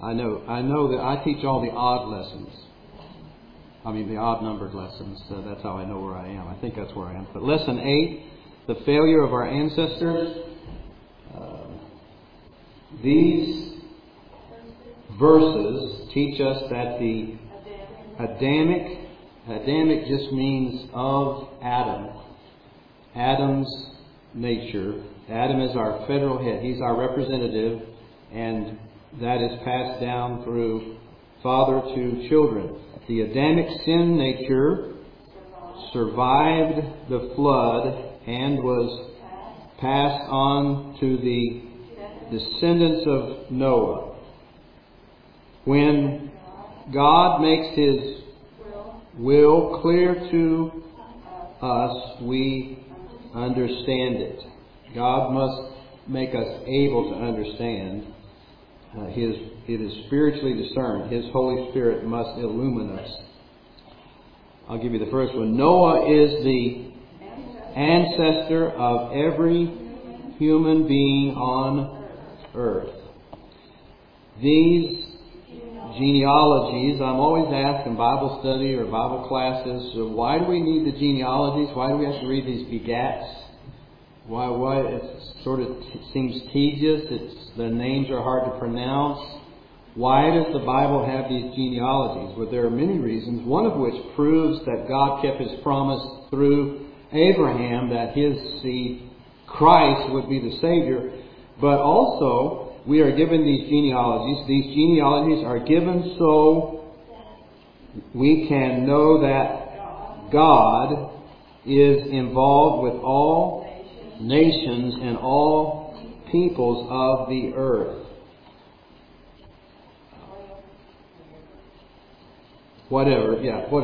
I know that I teach all the odd lessons. I mean, the odd-numbered lessons. That's how I know where I am. I think that's where I am. But lesson 8, the failure of our ancestors. These verses teach us that the Adamic just means of Adam. Adam's nature. Adam is our federal head. He's our representative, and that is passed down through father to children. The Adamic sin nature survived the flood and was passed on to the descendants of Noah. When God makes His will clear to us, we understand it. God must make us able to understand. It is spiritually discerned. His Holy Spirit must illumine us. I'll give you the first one. Noah is the ancestor of every human being on earth. These genealogies, I'm always asked in Bible study or Bible classes, why do we need the genealogies? Why do we have to read these begats? Why it sort of seems tedious. The names are hard to pronounce. Why does the Bible have these genealogies? Well, there are many reasons, one of which proves that God kept His promise through Abraham that his seed, Christ, would be the Savior. But also, we are given these genealogies. These genealogies are given so we can know that God is involved with all nations and all peoples of the earth. Whatever.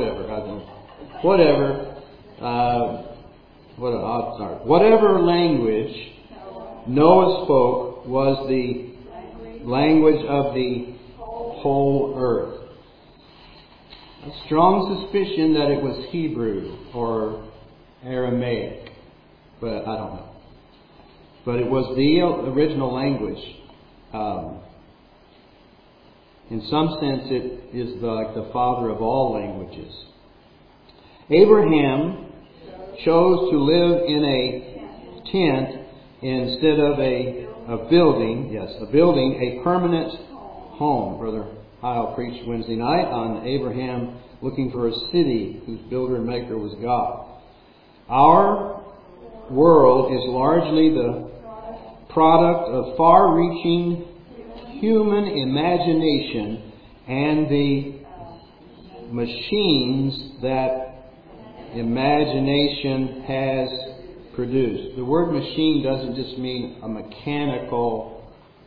Whatever language Noah spoke was the language of the whole earth. A strong suspicion that it was Hebrew or Aramaic, but I don't know. But it was the original language. In some sense, it is like the father of all languages. Abraham chose to live in a tent instead of a building, a permanent home. Brother Heil preached Wednesday night on Abraham looking for a city whose builder and maker was God. Our world is largely the product of far-reaching human imagination and the machines that imagination has produced. The word machine doesn't just mean a mechanical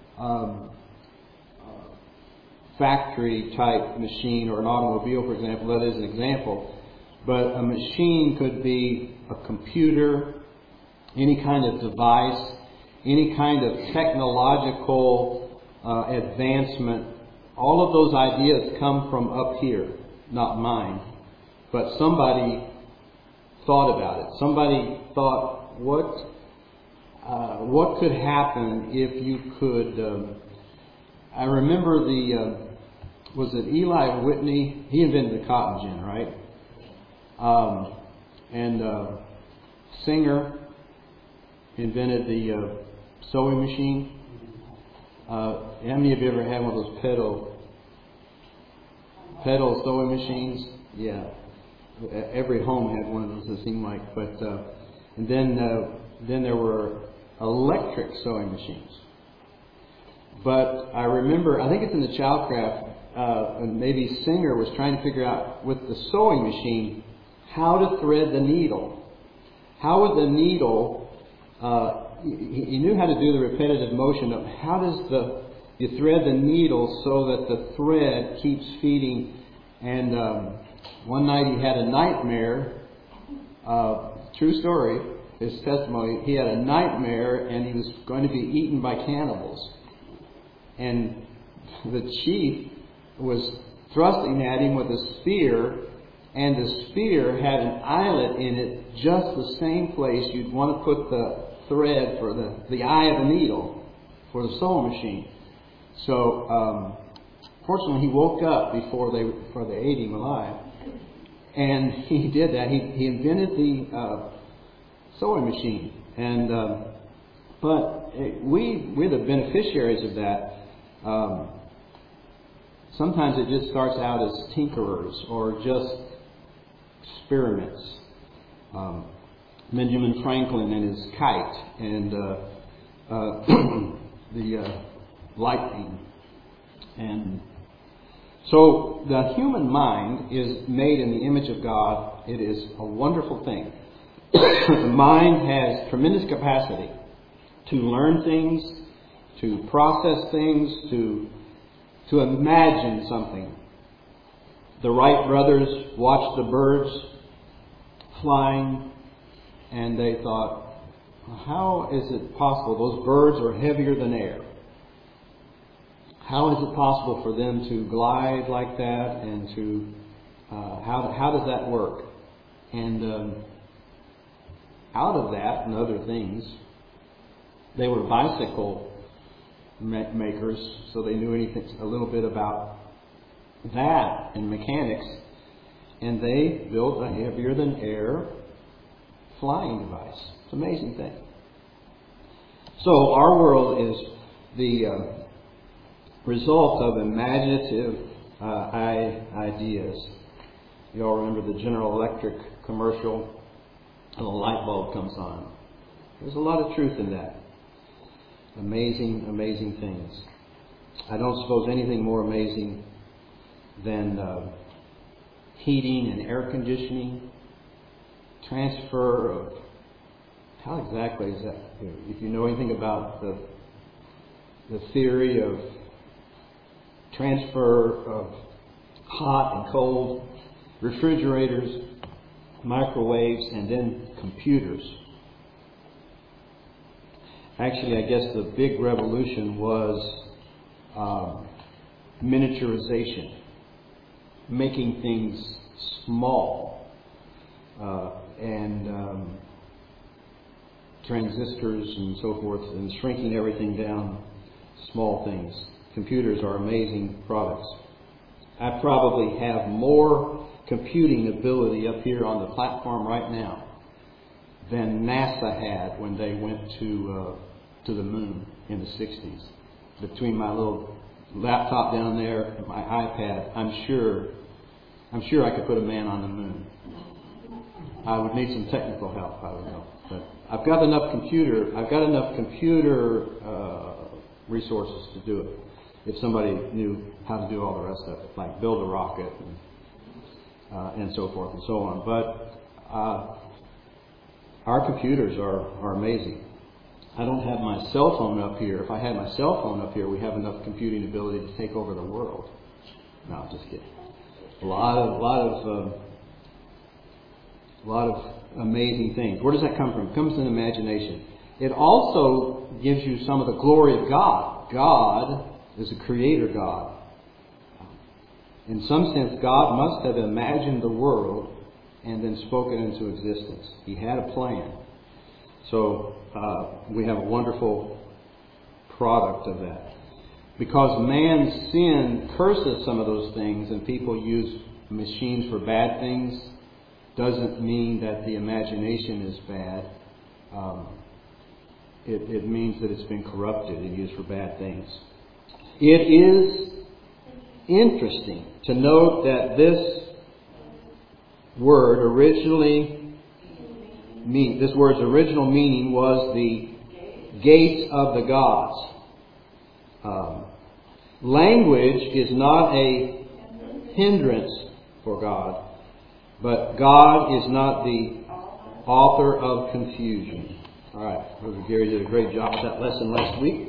factory type machine or an automobile, for example. That is an example. But a machine could be a computer, any kind of device, any kind of technological advancement. All of those ideas come from up here, not mine. But somebody thought about it. Somebody thought, what could happen if you could... I remember was it Eli Whitney? He invented the cotton gin, right? Singer invented the sewing machine. How many of you ever had one of those pedal sewing machines? Yeah. Every home had one of those, it seemed like. But and then there were electric sewing machines. But I remember, I think it's in the Childcraft, maybe Singer was trying to figure out with the sewing machine how to thread the needle. How would the needle? He knew how to do the repetitive motion of how does you thread the needle so that the thread keeps feeding. And one night he had a nightmare. True story. His testimony. He had a nightmare and he was going to be eaten by cannibals. And the chief was thrusting at him with a spear, and the spear had an eyelet in it, just the same place you'd want to put the thread for the eye of the needle for the sewing machine. So Fortunately, he woke up before they ate him alive. And he did that. He invented the sewing machine. And but we're the beneficiaries of that. Sometimes it just starts out as tinkerers or just experiments. Benjamin Franklin and his kite and the lightning. And so the human mind is made in the image of God. It is a wonderful thing. The mind has tremendous capacity to learn things, to process things, to imagine something. The Wright brothers watched the birds flying, and they thought, how is it possible? Those birds are heavier than air. How is it possible for them to glide like that, and to how does that work? And out of that and other things, they were bicycle makers, so they knew a little bit about that and mechanics, and they built a heavier than air flying device. It's an amazing thing. So our world is the result of imaginative ideas. You all remember the General Electric commercial, and the light bulb comes on. There's a lot of truth in that. Amazing, amazing things. I don't suppose anything more amazing than heating and air conditioning, transfer of... How exactly is that? If you know anything about the theory of transfer of hot and cold, refrigerators, microwaves, and then computers. Actually, I guess the big revolution was miniaturization, making things small, and transistors and so forth, and shrinking everything down, small things. Computers are amazing products. I probably have more computing ability up here on the platform right now than NASA had when they went to the moon in the 60s. Between my little laptop down there and my iPad, I'm sure I could put a man on the moon. I would need some technical help, I would know. But I've got enough computer resources to do it. If somebody knew how to do all the rest of it, like build a rocket and so forth and so on. But our computers are amazing. I don't have my cell phone up here. If I had my cell phone up here, we have enough computing ability to take over the world. No, just kidding. A lot of amazing things. Where does that come from? It comes in imagination. It also gives you some of the glory of God. God is a creator God. In some sense, God must have imagined the world and then spoken it into existence. He had a plan. So we have a wonderful product of that. Because man's sin curses some of those things, and people use machines for bad things, doesn't mean that the imagination is bad. It means that it's been corrupted and used for bad things. It is interesting to note that this word this word's original meaning was the gates of the gods. Language is not a hindrance for God, but God is not the author of confusion. All right, Brother Gary did a great job with that lesson last week.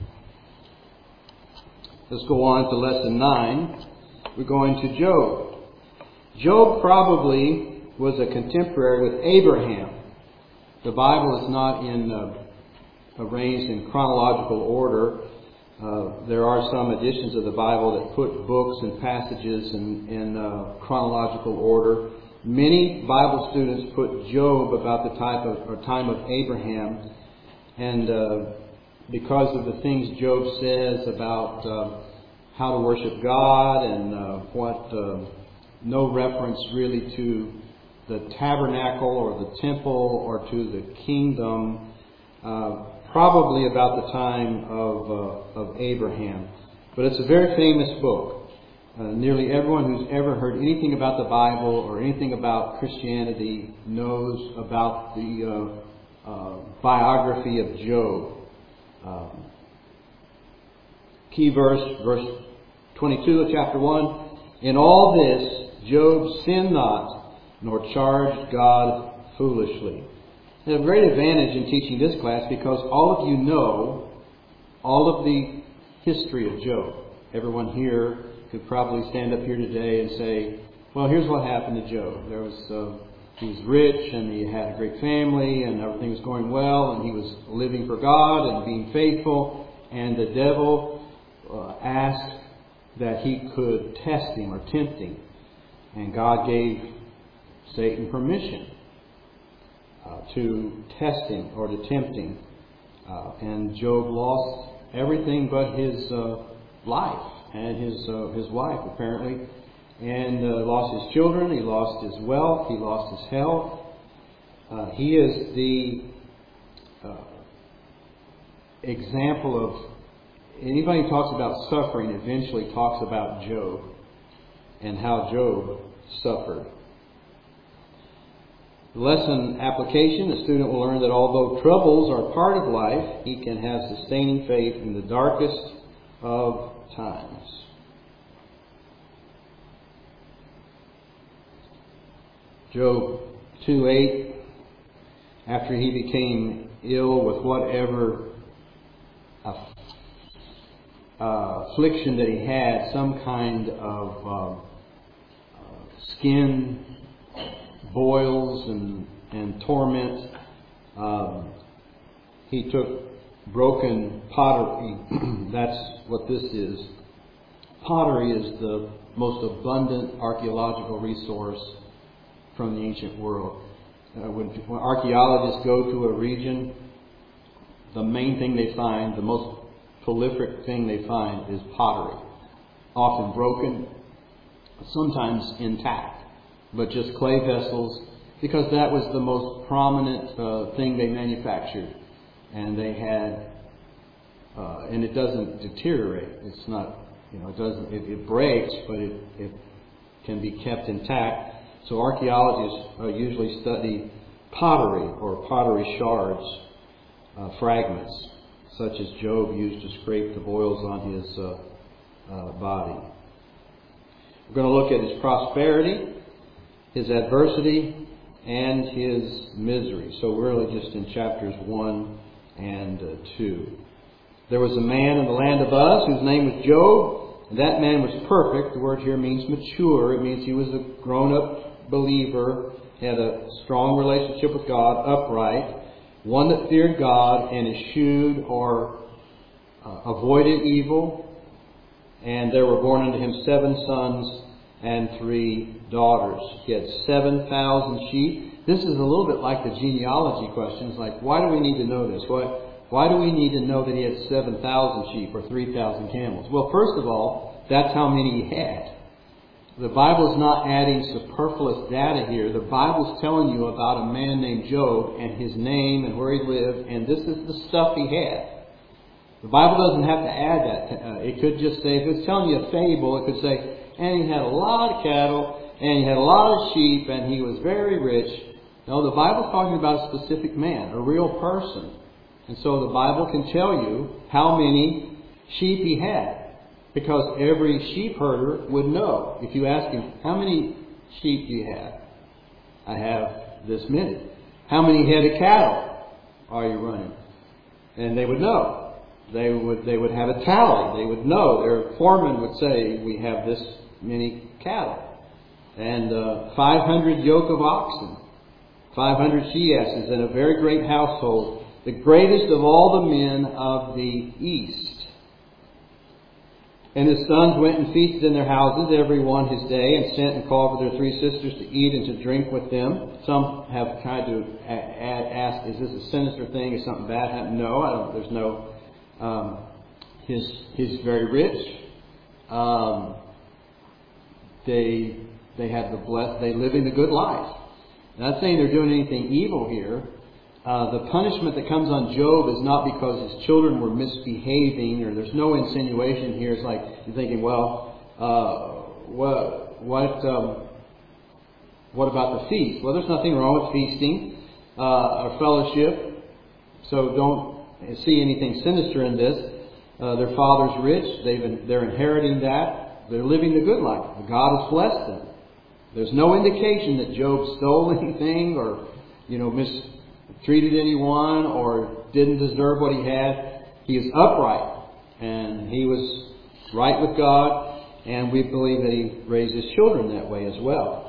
Let's go on to lesson 9. We're going to Job. Job probably was a contemporary with Abraham. The Bible is not arranged in chronological order. There are some editions of the Bible that put books and passages in chronological order. Many Bible students put Job about the time of Abraham, and because of the things Job says about how to worship God, and no reference really to the tabernacle or the temple or to the kingdom, probably about the time of Abraham. But it's a very famous book. Nearly everyone who's ever heard anything about the Bible or anything about Christianity knows about the biography of Job. Key verse 22 of chapter 1. In all this, Job sinned not, nor charged God foolishly. There's a great advantage in teaching this class because all of you know all of the history of Job. Everyone here could probably stand up here today and say, well, here's what happened to Job. He was rich, and he had a great family, and everything was going well, and he was living for God and being faithful, and the devil asked that he could test him or tempt him. And God gave Satan permission to test him or to tempt him. And Job lost everything but his life and his wife, apparently. And lost his children, he lost his wealth, he lost his health. He is the example of anybody who talks about suffering eventually talks about Job and how Job suffered. Lesson application: the student will learn that although troubles are part of life, he can have sustaining faith in the darkest of times. Job 2:8, after he became ill with whatever affliction that he had, some kind of skin boils and torment, he took broken pottery. That's what this is. Pottery is the most abundant archaeological resource from the ancient world. When archaeologists go to a region, the main thing they find, the most prolific thing they find, is pottery. Often broken, sometimes intact, but just clay vessels, because that was the most prominent thing they manufactured. And they had, and it doesn't deteriorate. It's not, it breaks, but it can be kept intact. So archaeologists usually study pottery or pottery shards, fragments, such as Job used to scrape the boils on his body. We're going to look at his prosperity, his adversity, and his misery. So we're really just in chapters 1 and 2. There was a man in the land of Uz whose name was Job. And that man was perfect. The word here means mature. It means he was a grown-up believer, had a strong relationship with God, upright, one that feared God and eschewed or avoided evil. And there were born unto him 7 sons and 3 daughters. He had 7,000 sheep. This is a little bit like the genealogy questions, like, why do we need to know this? Why do we need to know that he had 7,000 sheep or 3,000 camels? Well, first of all, that's how many he had. The Bible is not adding superfluous data here. The Bible is telling you about a man named Job and his name and where he lived, and this is the stuff he had. The Bible doesn't have to add that. It could just say, if it's telling you a fable, it could say, and he had a lot of cattle, and he had a lot of sheep, and he was very rich. No, the Bible's talking about a specific man, a real person. And so the Bible can tell you how many sheep he had. Because every sheep herder would know. If you ask him, how many sheep do you have? I have this many. How many head of cattle are you running? And they would know. They would have a tally. They would know. Their foreman would say, we have this many cattle. And 500 yoke of oxen. 500 she-asses, and a very great household. The greatest of all the men of the east. And his sons went and feasted in their houses, every one his day, and sent and called for their 3 sisters to eat and to drink with them. Some have tried to ask, is this a sinister thing? Is something bad happening? No, there's no. He's very rich. They have they living the good life. I'm not saying they're doing anything evil here. The punishment that comes on Job is not because his children were misbehaving, or there's no insinuation here. It's like you're thinking, well, what about the feast? Well, there's nothing wrong with feasting or fellowship, so don't see anything sinister in this. Their father's rich; they're inheriting that. They're living the good life. God has blessed them. There's no indication that Job stole anything, or mistreated anyone, or didn't deserve what he had. He is upright, and he was right with God, and we believe that he raised his children that way as well.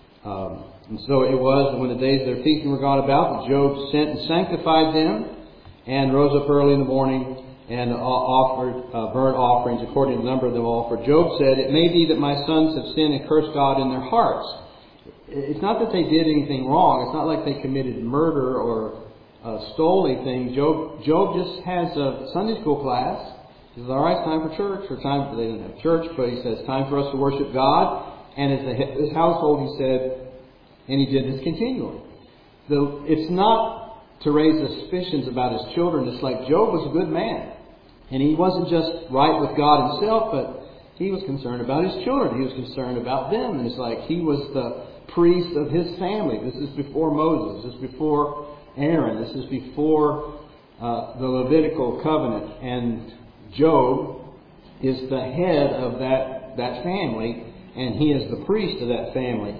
And so it was when the days of their feasting were gone about, that Job sent and sanctified them, and rose up early in the morning and offered burnt offerings according to the number of them all. For Job said, "It may be that my sons have sinned and cursed God in their hearts." It's not that they did anything wrong. It's not like they committed murder or stole anything. Job just has a Sunday school class. He says, all right, it's time for church. They didn't have church, but he says, time for us to worship God. And as the head of his household, he said, and he did this continually. It's not to raise suspicions about his children. It's like Job was a good man. And he wasn't just right with God himself, but he was concerned about his children. He was concerned about them. And it's like he was the priest of his family. This is before Moses. This is before Aaron. This is before the Levitical covenant. And Job is the head of that family, and he is the priest of that family.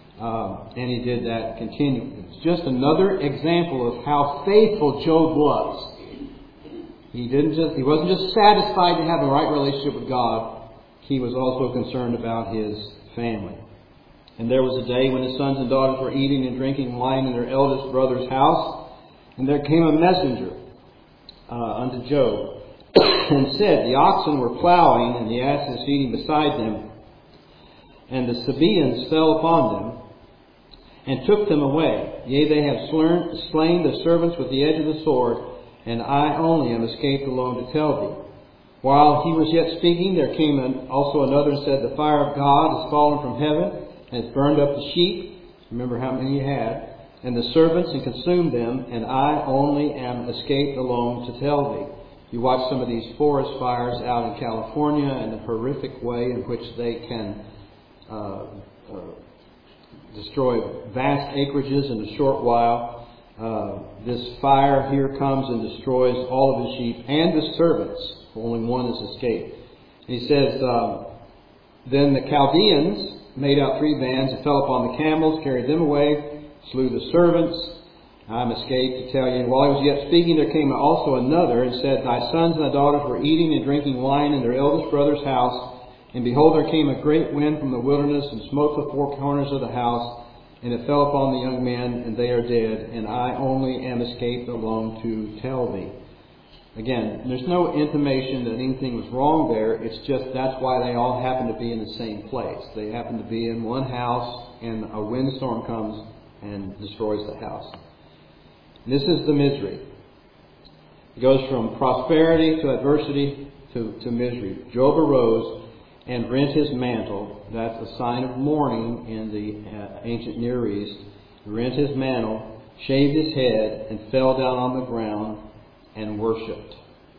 And he did that continually. It's just another example of how faithful Job was. He wasn't just satisfied to have a right relationship with God. He was also concerned about his family. And there was a day when his sons and daughters were eating and drinking wine in their eldest brother's house, and there came a messenger unto Job, and said, the oxen were plowing, and the asses feeding beside them, and the Sabaeans fell upon them, and took them away. Yea, they have slain the servants with the edge of the sword, and I only am escaped alone to tell thee. While he was yet speaking, there came also another and said, the fire of God is fallen from heaven, and has burned up the sheep. Remember how many he had. And the servants, and consumed them, and I only am escaped alone to tell thee. You watch some of these forest fires out in California, and the horrific way in which they can destroy vast acreages in a short while. This fire here comes and destroys all of the sheep and the servants. Only one has escaped. And he says, then the Chaldeans made out 3 bands and fell upon the camels, carried them away, slew the servants. I'm escaped to tell you. And while he was yet speaking, there came also another and said, thy sons and thy daughters were eating and drinking wine in their eldest brother's house. And behold, there came a great wind from the wilderness and smote the 4 corners of the house. And it fell upon the young men, and they are dead. And I only am escaped alone to tell thee. Again, there's no intimation that anything was wrong there. It's just that's why they all happen to be in the same place. They happen to be in one house, and a windstorm comes and destroys the house. This is the misery. It goes from prosperity to adversity to misery. Job arose and rent his mantle. That's a sign of mourning in the ancient Near East. He rent his mantle, shaved his head, and fell down on the ground and worshipped.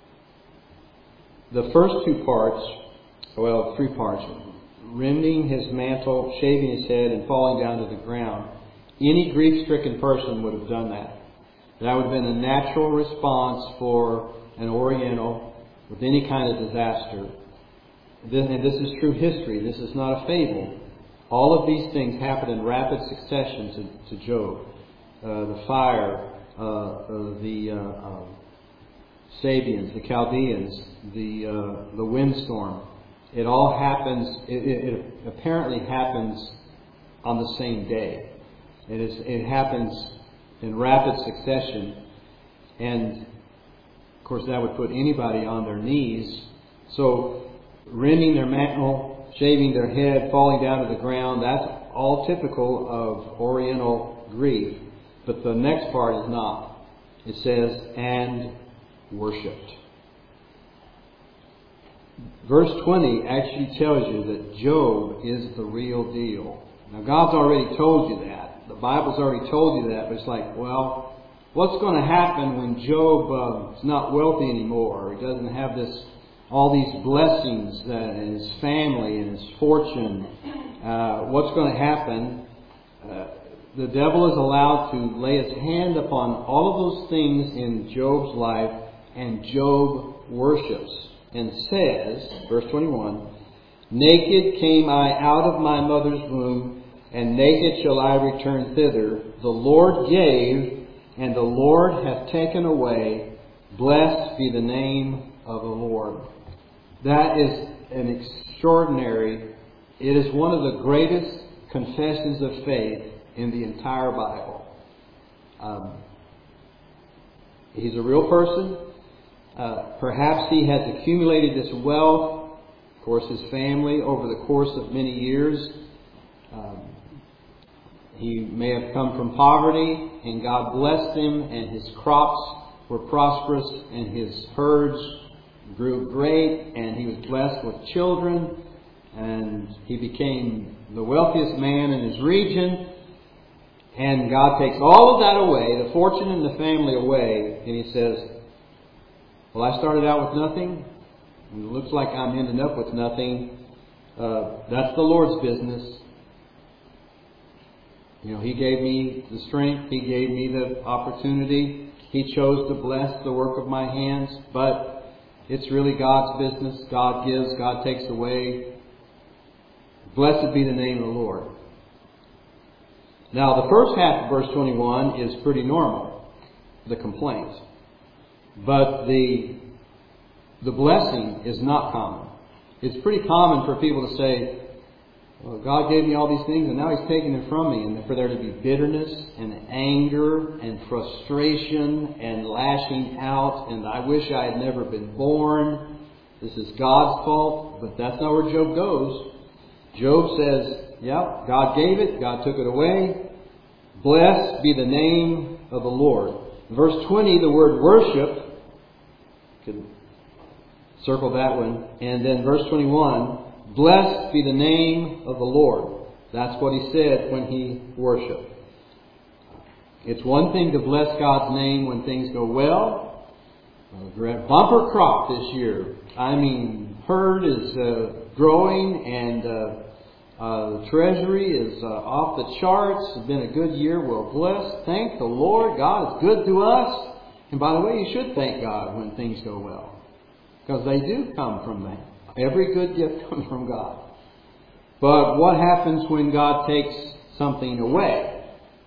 The first 2 parts, 3 parts, rending his mantle, shaving his head, and falling down to the ground. Any grief-stricken person would have done that. That would have been a natural response for an Oriental with any kind of disaster. And this is true history. This is not a fable. All of these things happened in rapid succession to Job. The fire, the Sabaeans, the Chaldeans, the windstorm. It all happens. It apparently happens on the same day. It happens in rapid succession, and of course that would put anybody on their knees. So rending their mantle, shaving their head, falling down to the ground, that's all typical of Oriental grief. But the next part is not. It says, and worshipped. verse 20 actually tells you that Job is the real deal. Now, God's already told you that. The Bible's already told you that. But it's like, well, what's going to happen when Job is not wealthy anymore? He doesn't have all these blessings in his family and his fortune. What's going to happen? The devil is allowed to lay his hand upon all of those things in Job's life, and Job worships and says, verse 21, "Naked came I out of my mother's womb, and naked shall I return thither. The Lord gave, and the Lord hath taken away. Blessed be the name of the Lord." That is an extraordinary, it is one of the greatest confessions of faith in the entire Bible. He's a real person. Perhaps he has accumulated this wealth, of course his family, over the course of many years. He may have come from poverty, and God blessed him, and his crops were prosperous, and his herds grew great, and he was blessed with children, and he became the wealthiest man in his region. And God takes all of that away, the fortune and the family away, and He says, well, I started out with nothing, and it looks like I'm ending up with nothing. That's the Lord's business. He gave me the strength. He gave me the opportunity. He chose to bless the work of my hands. But it's really God's business. God gives, God takes away. Blessed be the name of the Lord. Now, the first half of verse 21 is pretty normal, the complaint. But the blessing is not common. It's pretty common for people to say, well, God gave me all these things and now He's taken it from me. And for there to be bitterness and anger and frustration and lashing out and I wish I had never been born. This is God's fault. But that's not where Job goes. Job says, yeah, God gave it. God took it away. Blessed be the name of the Lord. Verse 20, the word worship. You could circle that one. And then verse 21, blessed be the name of the Lord. That's what he said when he worshiped. It's one thing to bless God's name when things go well. We're at bumper crop this year. I mean, herd is growing and the treasury is off the charts. It's been a good year. We're blessed. Thank the Lord. God is good to us. And by the way, you should thank God when things go well. Because they do come from that. Every good gift comes from God. But what happens when God takes something away?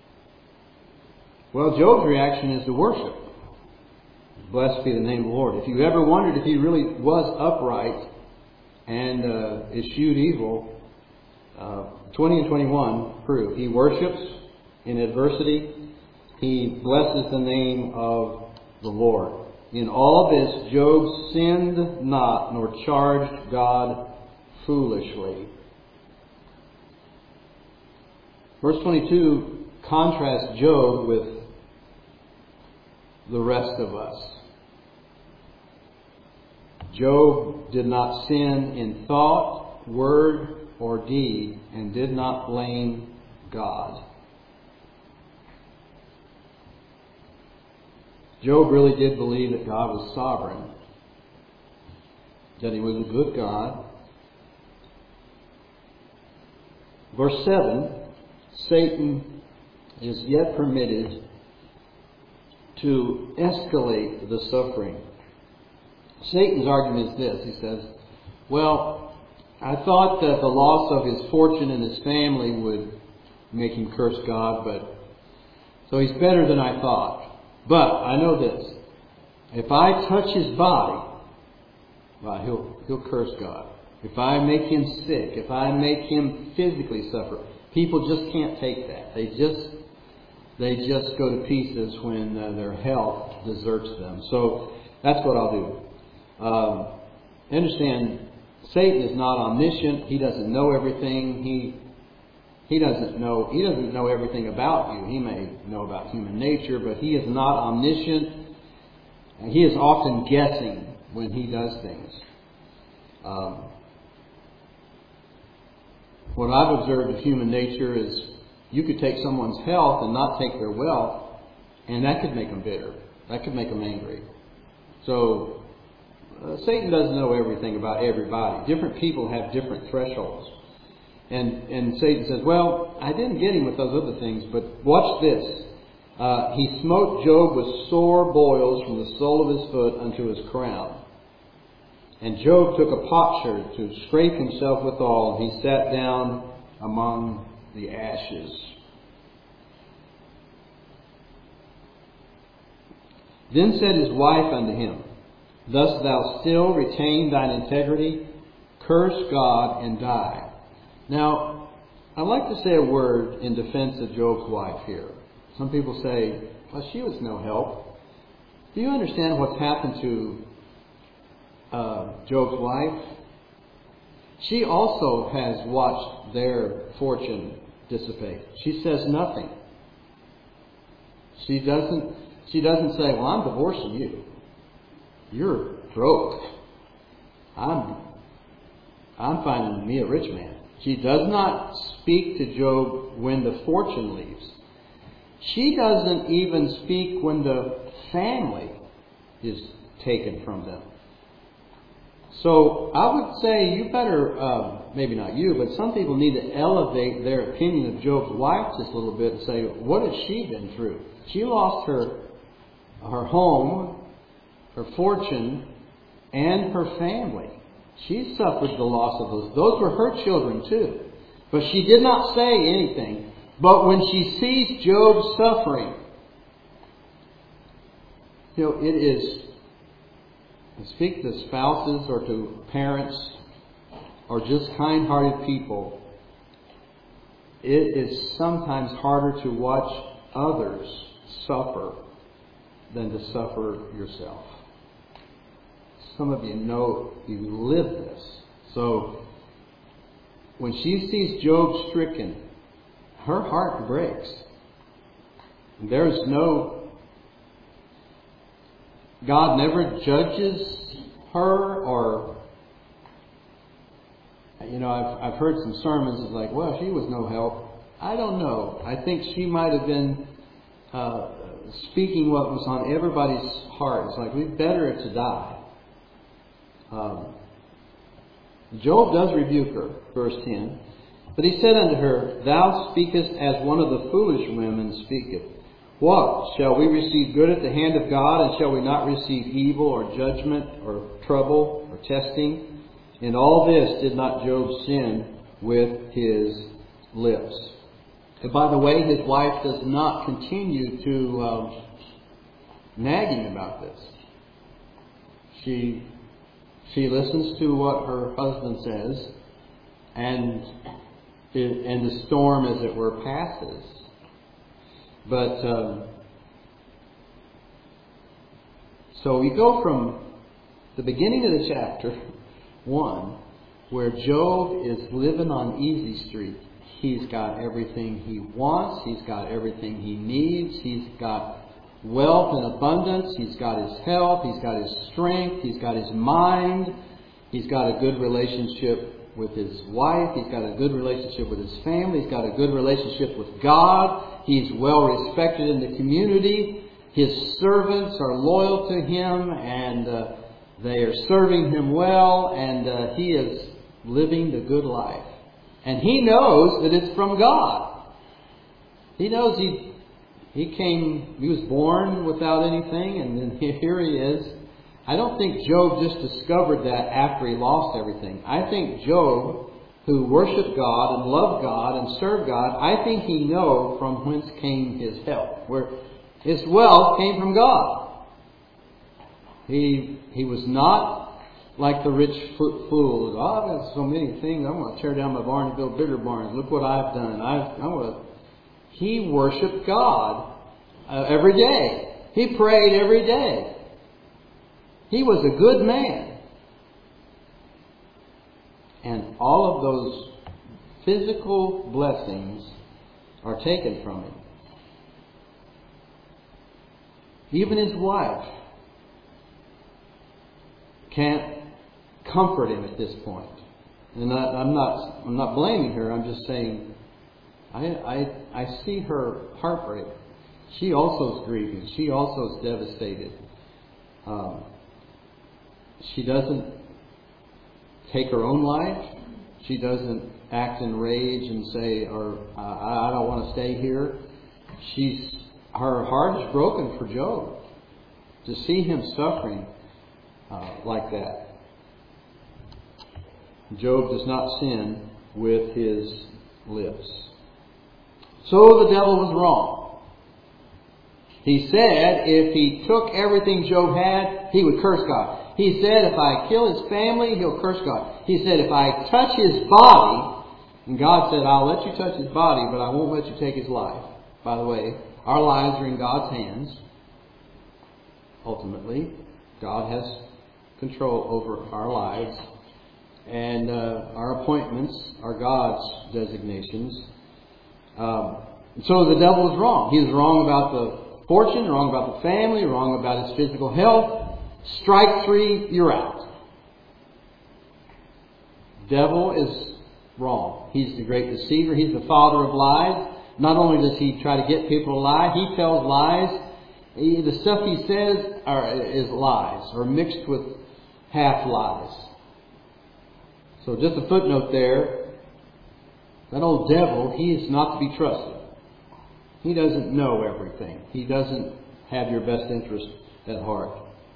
Well, Job's reaction is to worship. Blessed be the name of the Lord. If you ever wondered if he really was upright and eschewed evil, 20 and 21 prove. He worships in adversity. He blesses the name of the Lord. In all this, Job sinned not, nor charged God foolishly. Verse 22 contrasts Job with the rest of us. Job did not sin in thought, word, or deed, and did not blame God. Job really did believe that God was sovereign, that He was a good God. Verse 7, Satan is yet permitted to escalate the suffering. Satan's argument is this. He says, well, I thought that the loss of his fortune and his family would make him curse God, so he's better than I thought. But I know this. If I touch his body, well, he'll curse God. If I make him sick, if I make him physically suffer, people just can't take that. They just go to pieces when their health deserts them. So that's what I'll do. Understand, Satan is not omniscient. He doesn't know everything. He doesn't know everything about you. He may know about human nature, but he is not omniscient. He is often guessing when he does things. What I've observed of human nature is you could take someone's health and not take their wealth, and that could make them bitter. That could make them angry. So Satan doesn't know everything about everybody. Different people have different thresholds. And Satan says, well, I didn't get him with those other things, but watch this. He smote Job with sore boils from the sole of his foot unto his crown. And Job took a potsherd to scrape himself withal, and he sat down among the ashes. Then said his wife unto him, Dost thou still retain thine integrity? Curse God and die. Now, I'd like to say a word in defense of Job's wife here. Some people say, well, she was no help. Do you understand what's happened to Job's wife? She also has watched their fortune dissipate. She says nothing. She doesn't say, well, I'm divorcing you. You're broke. I'm finding me a rich man. She does not speak to Job when the fortune leaves. She doesn't even speak when the family is taken from them. So I would say you better, maybe not you, but some people need to elevate their opinion of Job's wife just a little bit and say, what has she been through? She lost her home, her fortune, and her family. She suffered the loss of those. Those were her children too. But she did not say anything. But when she sees Job suffering, it is, I speak to spouses or to parents or just kind-hearted people, it is sometimes harder to watch others suffer than to suffer yourself. Some of you know you live this. So when she sees Job stricken, her heart breaks. There's no... God never judges her or... I've heard some sermons that's like, well, she was no help. I don't know. I think she might have been speaking what was on everybody's heart. It's like, we'd better to die. Job does rebuke her, verse 10. But he said unto her, Thou speakest as one of the foolish women speaketh. What? Shall we receive good at the hand of God, and shall we not receive evil or judgment or trouble or testing? In all this did not Job sin with his lips. And by the way, his wife does not continue to nag him about this. She listens to what her husband says, and the storm, as it were, passes. But so we go from the beginning of the chapter 1, where Job is living on easy street. He's got everything he wants. He's got everything he needs. He's got wealth and abundance. He's got his health. He's got his strength. He's got his mind. He's got a good relationship with his wife. He's got a good relationship with his family. He's got a good relationship with God. He's well respected in the community. His servants are loyal to him, and they are serving him well, and he is living the good life. And he knows that it's from God. He knows he was born without anything, and then here he is. I don't think Job just discovered that after he lost everything. I think Job, who worshiped God and loved God and served God, I think he knew from whence came his help. Where his wealth came from God. He was not like the rich fool. Oh, I've got so many things. I'm going to tear down my barn and build bigger barns. Look what I've done. He worshipped God every day. He prayed every day. He was a good man. And all of those physical blessings are taken from him. Even his wife can't comfort him at this point. And I'm not blaming her. I'm just saying I see her heartbreak. She also is grieving. She also is devastated. She doesn't take her own life. She doesn't act in rage and say, "Or I don't want to stay here." Her heart is broken for Job to see him suffering like that. Job does not sin with his lips. So the devil was wrong. He said if he took everything Job had, he would curse God. He said if I kill his family, he'll curse God. He said if I touch his body, and God said, I'll let you touch his body, but I won't let you take his life. By the way, our lives are in God's hands. Ultimately, God has control over our lives. And our appointments are God's designations. So the devil was wrong. He was wrong about the fortune, wrong about the family, wrong about his physical health. Strike three, you're out. Devil is wrong. He's the great deceiver. He's the father of lies. Not only does he try to get people to lie, he tells lies. The stuff he says is lies, or mixed with half lies. So just a footnote there. That old devil, he is not to be trusted. He doesn't know everything. He doesn't have your best interest at heart.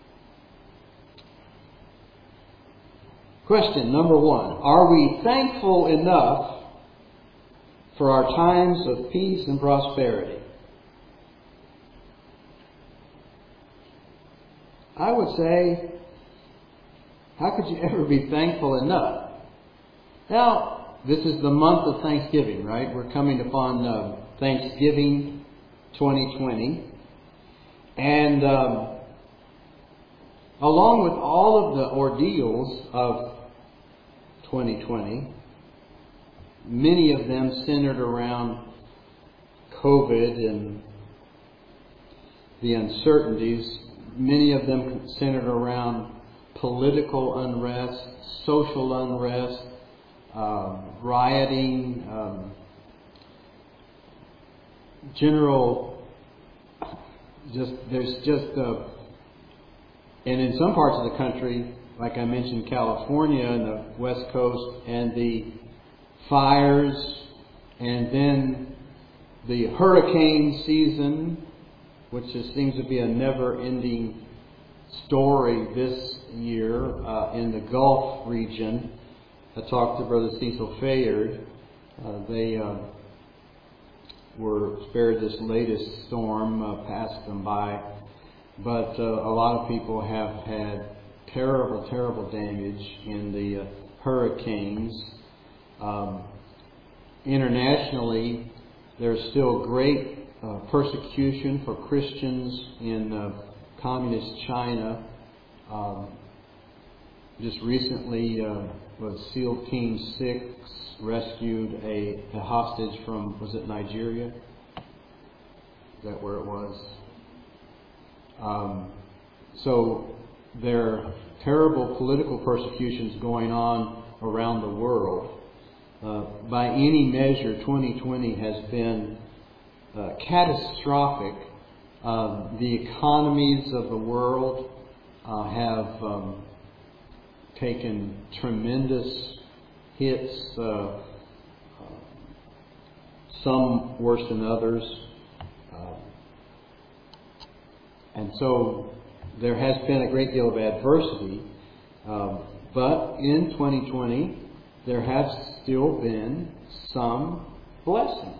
Question number 1. Are we thankful enough for our times of peace and prosperity? I would say, how could you ever be thankful enough? Now, this is the month of Thanksgiving, right? We're coming upon Thanksgiving 2020. And along with all of the ordeals of 2020, many of them centered around COVID and the uncertainties, many of them centered around political unrest, social unrest, rioting, general, and in some parts of the country, like I mentioned, California and the West Coast, and the fires, and then the hurricane season, which just seems to be a never-ending story this year in the Gulf region. I talked to Brother Cecil Fayard. They were spared this latest storm, passed them by. But a lot of people have had terrible, terrible damage in the hurricanes. Internationally, there's still great persecution for Christians in communist China. Just recently, SEAL Team 6 rescued a hostage from, was it Nigeria? Is that where it was? So there are terrible political persecutions going on around the world. By any measure, 2020 has been catastrophic. The economies of the world have taken tremendous hits, some worse than others. And so there has been a great deal of adversity. But in 2020, there have still been some blessings.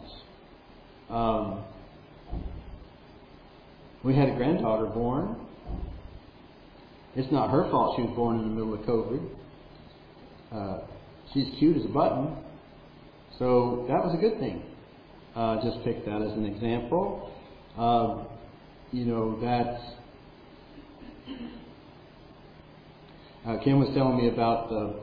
We had a granddaughter born. It's not her fault she was born in the middle of COVID. She's cute as a button. So that was a good thing. Just pick that as an example. Kim was telling me about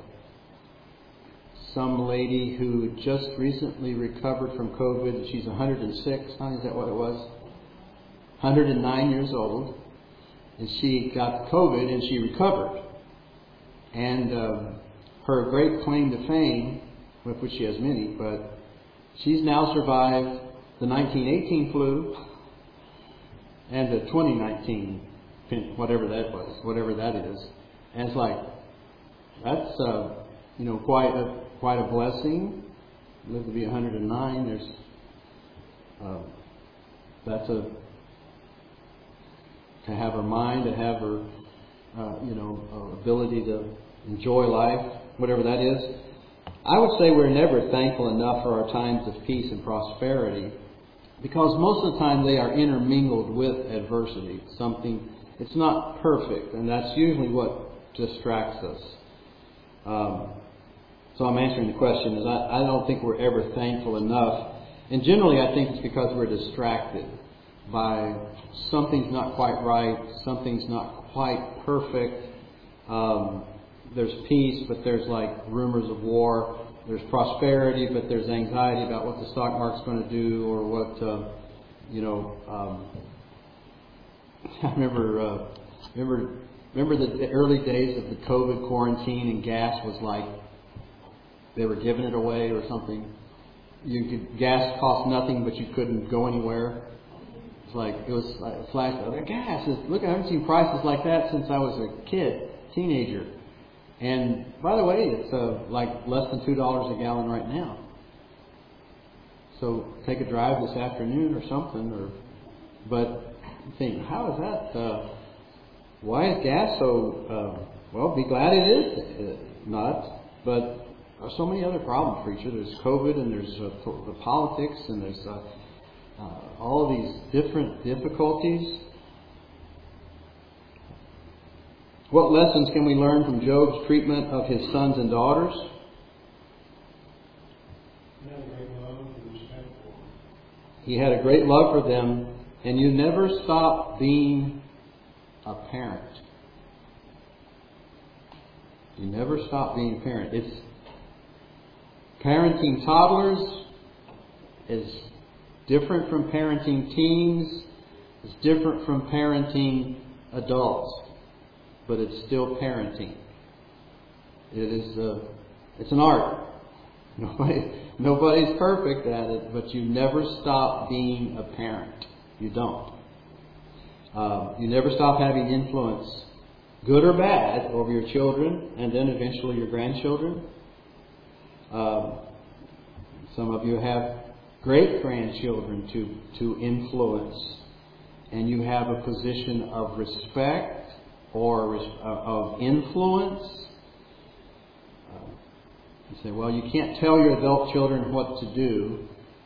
some lady who just recently recovered from COVID. She's 106. Honey, is that what it was? 109 years old. And she got COVID and she recovered. And her great claim to fame, with which she has many, but she's now survived the 1918 flu and the 2019, whatever that is. And it's like, that's quite a blessing. Lived to be 109. To have her mind, to have her ability to enjoy life, whatever that is. I would say we're never thankful enough for our times of peace and prosperity, because most of the time they are intermingled with adversity. It's not perfect, and that's usually what distracts us. So I'm answering the question is I don't think we're ever thankful enough. And generally I think it's because we're distracted by something's not quite right, something's not quite perfect. There's peace, but there's like rumors of war. There's prosperity, but there's anxiety about what the stock market's going to do, or what I remember the early days of the COVID quarantine, and gas was like they were giving it away or something. Gas cost nothing, but you couldn't go anywhere. It was like a flash. Gas is, look, I haven't seen prices like that since I was a teenager. And by the way, it's like less than $2 a gallon right now. So take a drive this afternoon or something. But think, how is that? Why is gas so? Well, be glad it is not. But there's so many other problems, preacher. There's COVID, and there's the politics, and there's all of these different difficulties. What lessons can we learn from Job's treatment of his sons and daughters? He had a great love for them, and you never stop being a parent. You never stop being a parent. It's parenting toddlers is different from parenting teens. It's different from parenting adults. But it's still parenting. It's an art. Nobody's perfect at it, but you never stop being a parent. You don't. You never stop having influence, good or bad, over your children, and then eventually your grandchildren. Some of you have great grandchildren to influence, and you have a position of respect or of influence. You say, well, you can't tell your adult children what to do.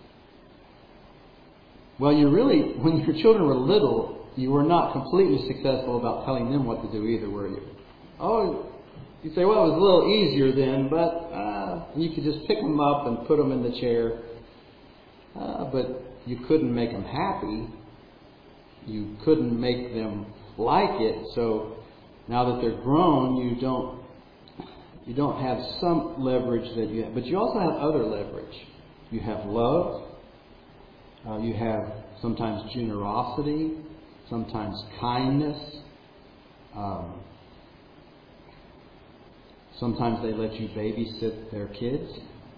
Well, when your children were little, you were not completely successful about telling them what to do either, were you? Oh, you say, well, it was a little easier then, but you could just pick them up and put them in the chair. But you couldn't make them happy. You couldn't make them like it. So now that they're grown, you don't have some leverage that you have, but you also have other leverage. You have love. You have sometimes generosity, sometimes kindness. Sometimes they let you babysit their kids.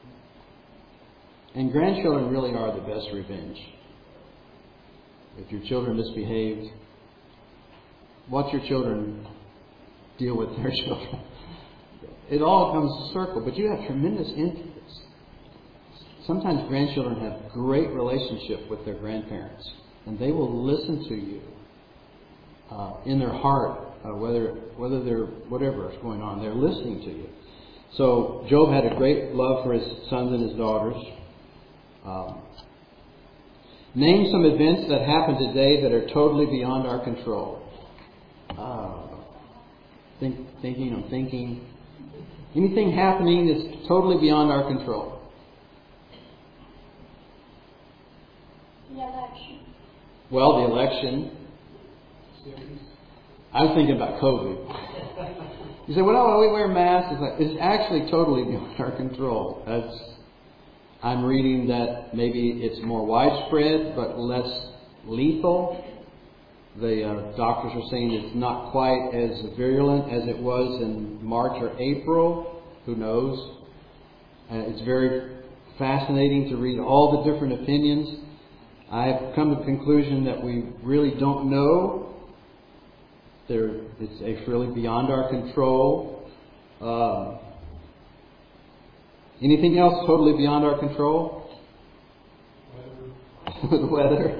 And grandchildren really are the best revenge. If your children misbehaved, watch your children deal with their children. It all comes to circle, but you have tremendous influence. Sometimes grandchildren have great relationship with their grandparents, and they will listen to you in their heart, whether they're whatever is going on, they're listening to you. So Job had a great love for his sons and his daughters. Name some events that happen today that are totally beyond our control. I'm thinking. Anything happening that's totally beyond our control. The election. Well, the election. I was thinking about COVID. You say, well, we wear masks. It's actually totally beyond our control. I'm reading that maybe it's more widespread but less lethal. The doctors are saying it's not quite as virulent as it was in March or April. Who knows? It's very fascinating to read all the different opinions. I have come to the conclusion that we really don't know. It's really beyond our control. Anything else totally beyond our control? The weather.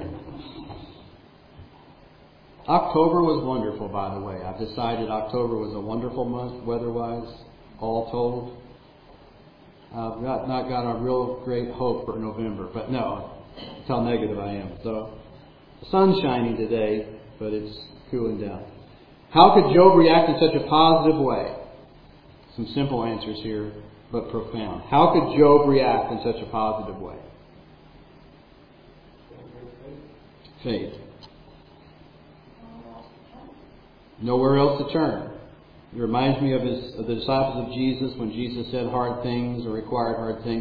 October was wonderful, by the way. I've decided October was a wonderful month, weather-wise, all told. I've not got a real great hope for November, but no, that's how negative I am. So, the sun's shining today, but it's cooling down. How could Job react in such a positive way? Some simple answers here, but profound. How could Job react in such a positive way? Faith. Nowhere else to turn. It reminds me of the disciples of Jesus when Jesus said hard things or required hard things.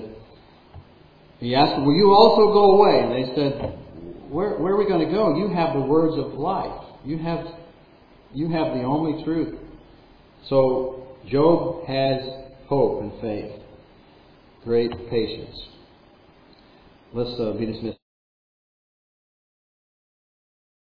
He asked them, will you also go away? And they said, where are we going to go? You have the words of life. You have the only truth. So Job has hope and faith. Great patience. Let's be dismissed.